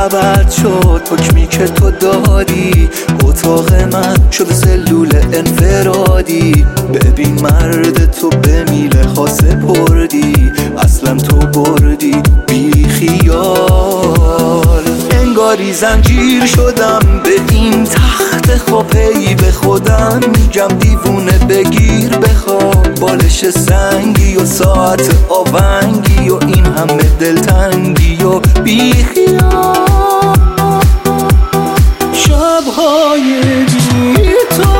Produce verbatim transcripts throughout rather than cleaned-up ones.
ابد شد حکمی که تو دادی، اتاق من شد سلول انفرادی. ببین مرد تو به میله خاصه پردی، اصلا تو بردی بی خیال. انگاری زنجیر شدم به این تخت خوابی، به خودم میگم دیوونه بگیر بخواب. بالش سنگی و ساعت آونگی و این همه دلتنگی و بی خیال. شب‌های بی تو،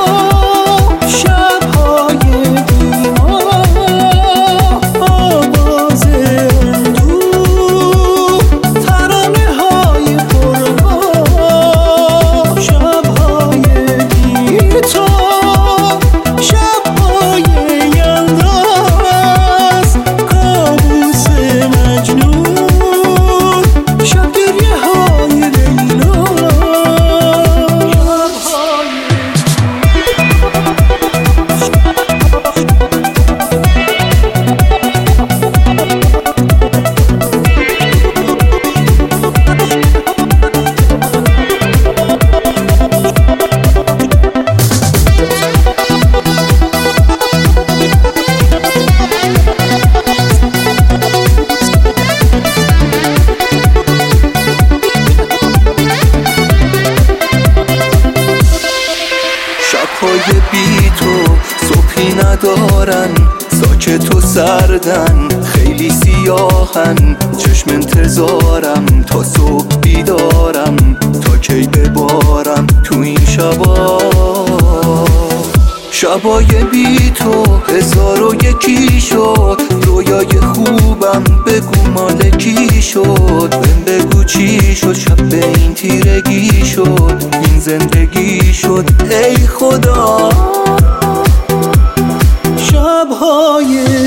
شب‌های بی ما، آواز اندوه، ترانه‌های پرها. شب‌های بی تو، شب‌های یلداز، کابوس مجنون، شب گریه‌های لیلا. شب‌های بی تو صبحی ندارن، ساکت و سردن، خیلی سیاهن. چشم انتظارم تا صبح بیدارم، تا کی ببارم تو این شبا. شبای بی تو هزار و یکی شد، رویای خوبم بگو مال کی شد. بهم بگو چی شد، شب به این تیرگی شد، این زندگی شد ای خدا. شبهای